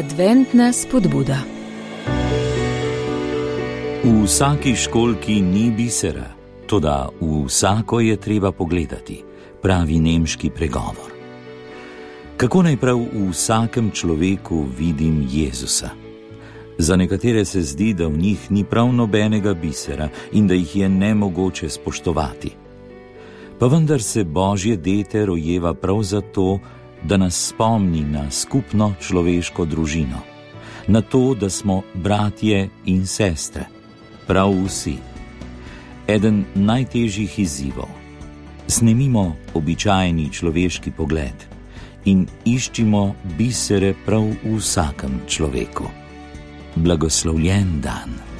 Adventna spodbuda. V vsaki školjki ni bisera, toda v vsako je treba pogledati, pravi nemški pregovor. Kako naj prav v vsakem človeku vidim Jezusa? Za nekatere se zdi, da v njih ni prav nobenega bisera in da jih je nemogoče spoštovati. Pa vendar se Božje dete rojeva prav zato, da nas spomni na skupno človeško družino, na to, da smo bratje in sestre, prav vsi. Eden najtežjih izzivov. Snemimo običajni človeški pogled in iščimo bisere prav v vsakem človeku. Blagoslovljen dan.